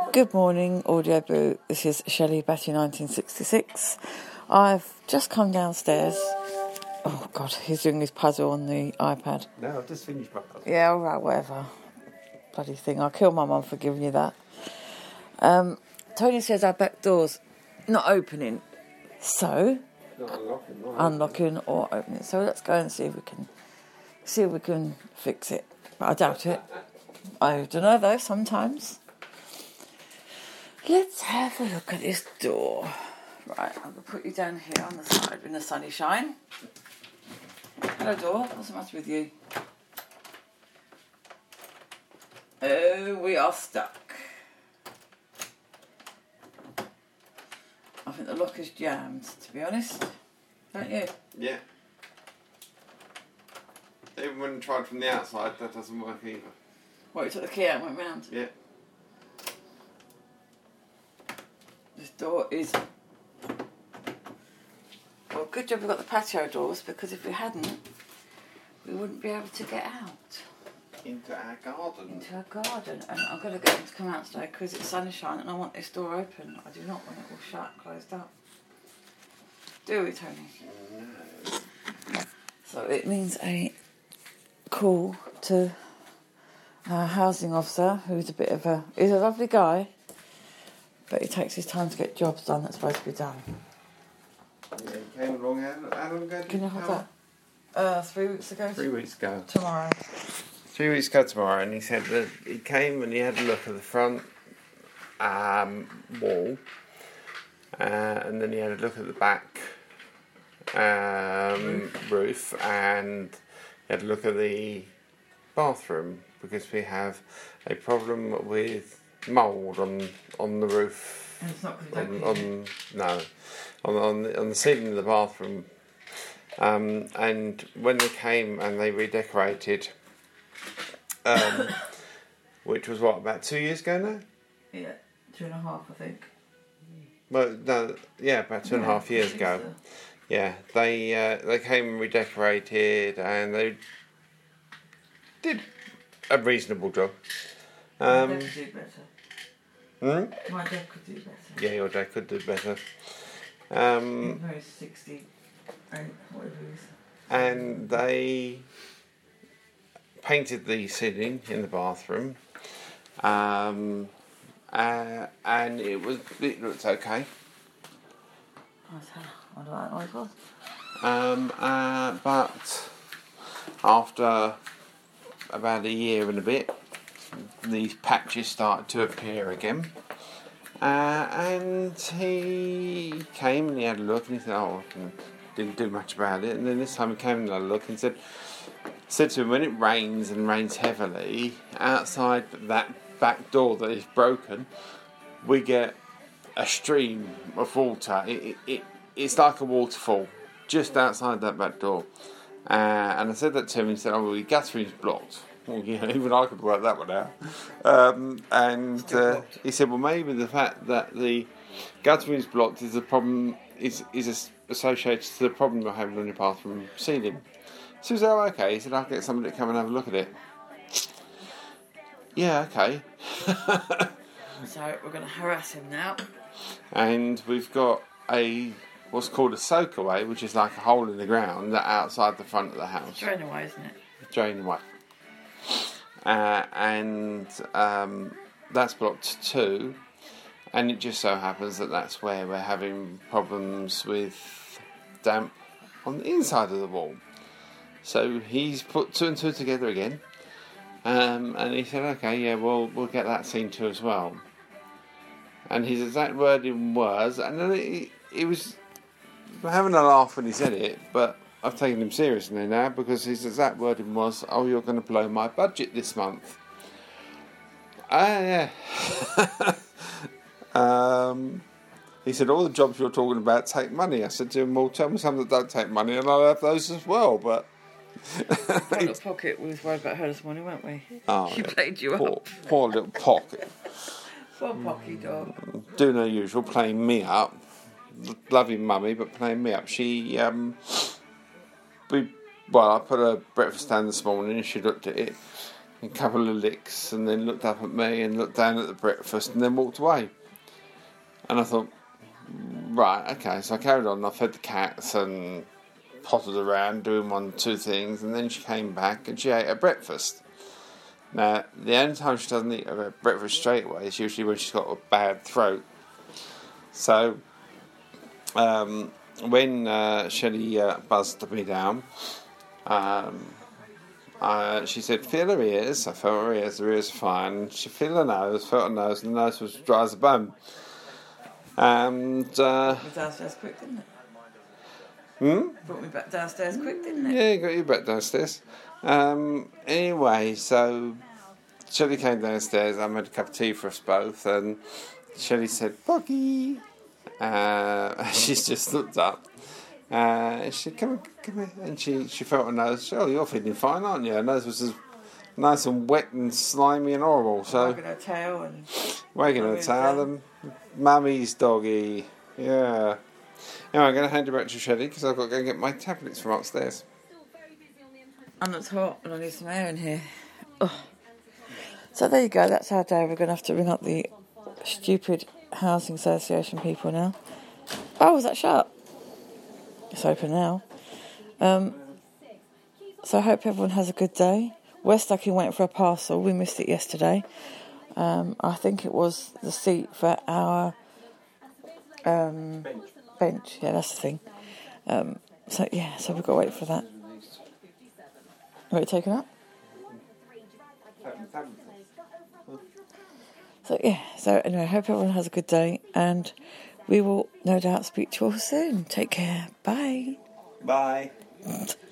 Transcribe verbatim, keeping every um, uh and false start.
Good morning, Audio Boo. This is Shelley Batty nineteen sixty-six. I've just come downstairs. Oh, God, he's doing his puzzle on the iPad. No, I've just finished my puzzle. Yeah, all right, whatever. Bloody thing. I'll kill my mum for giving you that. Um, Tony says our back door's not opening. So, Not unlocking, not unlocking or opening. So let's go and see if we can see if we can fix it. But I doubt it. I don't know, though, sometimes. Let's have a look at this door. Right, I'm going to put you down here on the side in the sunny shine. Hello, door. What's the matter with you? Oh, we are stuck. I think the lock is jammed, to be honest. Don't you? Yeah. Even when I tried from the outside, that doesn't work either. What, you took the key out and went round? Yeah. This door is... Well, good job we've got the patio doors, because if we hadn't, we wouldn't be able to get out. Into our garden. Into our garden. And I'm going to get them to come out today because it's sunshine and I want this door open. I do not want it all shut, closed up. Do we, Tony? No. So it means a call to our housing officer, who's a bit of a... He's a lovely guy, but he takes his time to get jobs done that's supposed to be done. Yeah, he came along, how, how long ago did Can you he hold come? that? Uh, three weeks ago? Three weeks ago. Tomorrow. Three weeks ago tomorrow, and he said that he came and he had a look at the front um, wall, uh, and then he had a look at the back um, roof. roof, and he had a look at the bathroom, because we have a problem with mould on on the roof. And it's not going to on, on no, on on the, on the ceiling of the bathroom. Um, and when they came and they redecorated, um, which was what, about two years ago now? Yeah, two and a half, I think. Well, no, yeah, about two and a Yeah, half years I ago. think so. Yeah, they uh, they came and redecorated, and they did a reasonable job. Um, My dad could do better. hmm? My dad could do better. Yeah, your dad could do better. Um, He's sixty-eight, whatever it is. and they painted the ceiling in the bathroom, um, uh, and it was it looked okay. Nice, huh? I wonder what that noise was. Um, uh, but after about a year and a bit, these patches started to appear again. Uh, and he came and he had a look and he said, oh, didn't do much about it. And then this time he came and had a look and said, said to him, when it rains and rains heavily, outside that back door that is broken, we get a stream of water. It, it, it It's like a waterfall just outside that back door. Uh, and I said that to him and he said, oh, well, your guttering blocked. Well, yeah, even I could work that one out. Um, and uh, he said, well, maybe the fact that the guttering's blocked is a problem, is is associated to the problem you're having on your bathroom ceiling. So he said, oh, okay. He said, I'll get somebody to come and have a look at it. Yeah, okay. So we're going to harass him now. And we've got a what's called a soakaway, which is like a hole in the ground that outside the front of the house. Drain away, isn't it? Drain away. Uh, and um, that's blocked too, and it just so happens that that's where we're having problems with damp on the inside of the wall. So he's put two and two together again, um, and he said, okay, yeah, well, we'll get that seen to as well. And his exact wording was, and then he, he was having a laugh when he said it, but I've taken him seriously now, because his exact wording was, oh, you're going to blow my budget this month. Ah, yeah. um, he said, all the jobs you're talking about take money. I said to him, well, tell me some that don't take money, and I'll have those as well, but... Poor little Pocket, we was worried about her this morning, weren't we? Oh, she yeah. played you poor, up. Poor little Pocket. Poor Pocky dog. Doing her usual, playing me up. Loving mummy, but playing me up. She... Um, we Well, I put a breakfast down this morning and she looked at it a couple of licks, and then looked up at me and looked down at the breakfast and then walked away. And I thought, right, okay, so I carried on. I fed the cats and potted around doing one, two things, and then she came back and she ate her breakfast. Now, the only time she doesn't eat her breakfast straight away is usually when she's got a bad throat. So, um, when uh, Shelley uh, buzzed me down, um, uh, she said, feel her ears. I felt her ears, her ears are fine. She felt her nose, felt her nose, and the nose was dry as a bone. And, uh... It was downstairs quick, didn't it? Hmm? Brought me back downstairs quick, didn't it? Yeah, you got you back downstairs. Um, anyway, so Shelley came downstairs. I made a cup of tea for us both, and Shelley said, Boggy. Uh, she's just looked up. Uh, and she said, come, come here. And she, she felt her nose. Oh, you're feeling fine, aren't you? Her nose was as nice and wet and slimy and horrible. So wagging her tail and... Wagging her tail and Mummy's doggy. Yeah. Anyway, I'm going to hand you back to Shelley because I've got to go and get my tablets from upstairs. And it's hot and I need some air in here. Ugh. So there you go, that's our day. We're going to have to ring up the stupid housing association people now. Oh, is that shut? It's open now. Um, so I hope everyone has a good day. We're stuck in waiting for a parcel. We missed it yesterday. Um, I think it was the seat for our um, bench. bench. Yeah, that's the thing. Um, so, yeah, so we've got to wait for that. Want it taken up? So, yeah, so anyway, I hope everyone has a good day, and we will no doubt speak to you all soon. Take care. Bye. Bye.